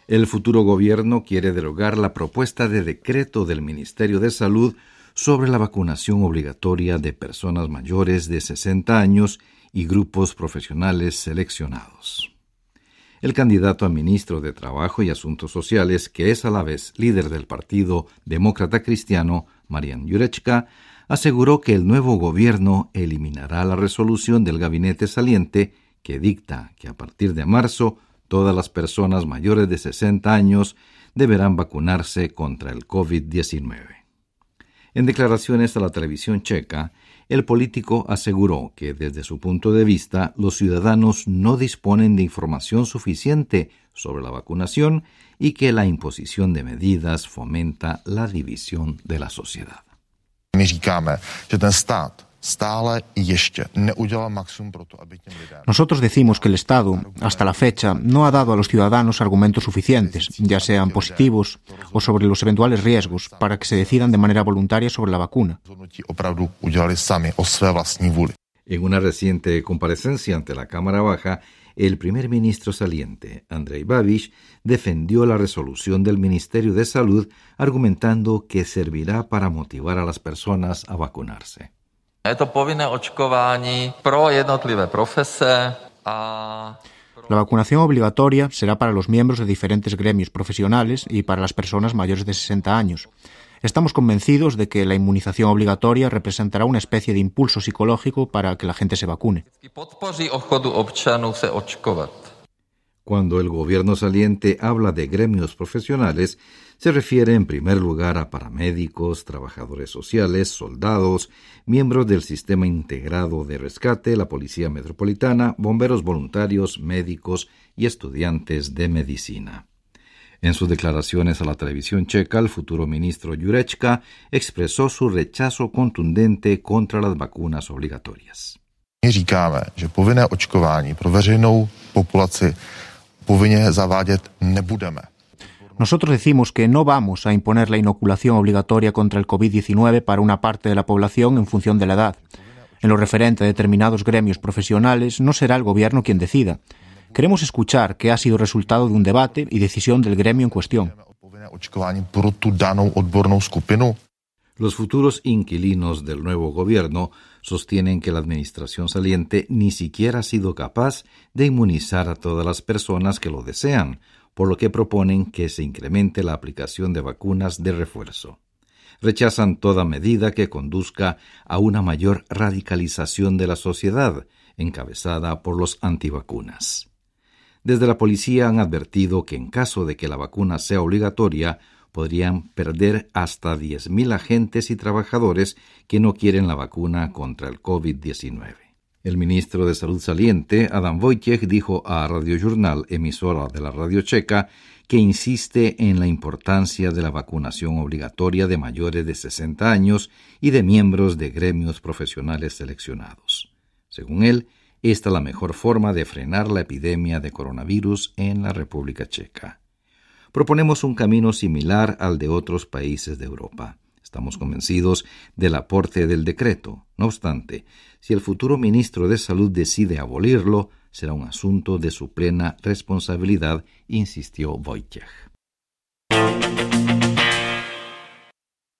El futuro gobierno quiere derogar la propuesta de decreto del Ministerio de Salud sobre la vacunación obligatoria de personas mayores de 60 años y grupos profesionales seleccionados. El candidato a ministro de Trabajo y Asuntos Sociales, que es a la vez líder del Partido Demócrata Cristiano, Marian Jurečka, aseguró que el nuevo gobierno eliminará la resolución del gabinete saliente que dicta que a partir de marzo todas las personas mayores de 60 años deberán vacunarse contra el COVID-19. En declaraciones a la televisión checa, el político aseguró que desde su punto de vista los ciudadanos no disponen de información suficiente sobre la vacunación y que la imposición de medidas fomenta la división de la sociedad. My říkáme, že ten stát stále ještě neudělal maximum pro to, aby těm lidem... Nosotros decimos que el Estado, hasta la fecha, no ha dado a los ciudadanos argumentos suficientes, ya sean positivos o sobre los eventuales riesgos, para que se decidan de manera voluntaria sobre la vacuna. Opravdu udělali sami o své vlastní vůli. En una reciente comparecencia ante la Cámara Baja, el primer ministro saliente, Andrej Babiš, defendió la resolución del Ministerio de Salud, argumentando que servirá para motivar a las personas a vacunarse. Je to povinné očkování pro jednotlivé profese a... La vacunación obligatoria será para los miembros de diferentes gremios profesionales y para las personas mayores de 60 años. Estamos convencidos de que la inmunización obligatoria representará una especie de impulso psicológico para que la gente se vacune. Podpoří ochotu občanů se očkovat. Cuando el gobierno saliente habla de gremios profesionales, se refiere en primer lugar a paramédicos, trabajadores sociales, soldados, miembros del sistema integrado de rescate, la Policía Metropolitana, bomberos voluntarios, médicos y estudiantes de medicina. En sus declaraciones a la televisión checa, el futuro ministro Jurečka expresó su rechazo contundente contra las vacunas obligatorias. My říkáme, že povinné očkování pro veřejnou populaci povinně zavádět nebudeme. Nosotros decimos que no vamos a imponer la inoculación obligatoria contra el COVID-19 para una parte de la población en función de la edad. En lo referente a determinados gremios profesionales, no será el gobierno quien decida. Queremos escuchar qué ha sido resultado de un debate y decisión del gremio en cuestión. Los futuros inquilinos del nuevo gobierno sostienen que la administración saliente ni siquiera ha sido capaz de inmunizar a todas las personas que lo desean, por lo que proponen que se incremente la aplicación de vacunas de refuerzo. Rechazan toda medida que conduzca a una mayor radicalización de la sociedad, encabezada por los antivacunas. Desde la policía han advertido que en caso de que la vacuna sea obligatoria, podrían perder hasta 10.000 agentes y trabajadores que no quieren la vacuna contra el COVID-19. El ministro de Salud saliente, Adam Vojtěch, dijo a Radiožurnal, emisora de la radio checa, que insiste en la importancia de la vacunación obligatoria de mayores de 60 años y de miembros de gremios profesionales seleccionados. Según él, esta es la mejor forma de frenar la epidemia de coronavirus en la República Checa. Proponemos un camino similar al de otros países de Europa. Estamos convencidos del aporte del decreto. No obstante, si el futuro ministro de Salud decide abolirlo, será un asunto de su plena responsabilidad, insistió Vojtěch.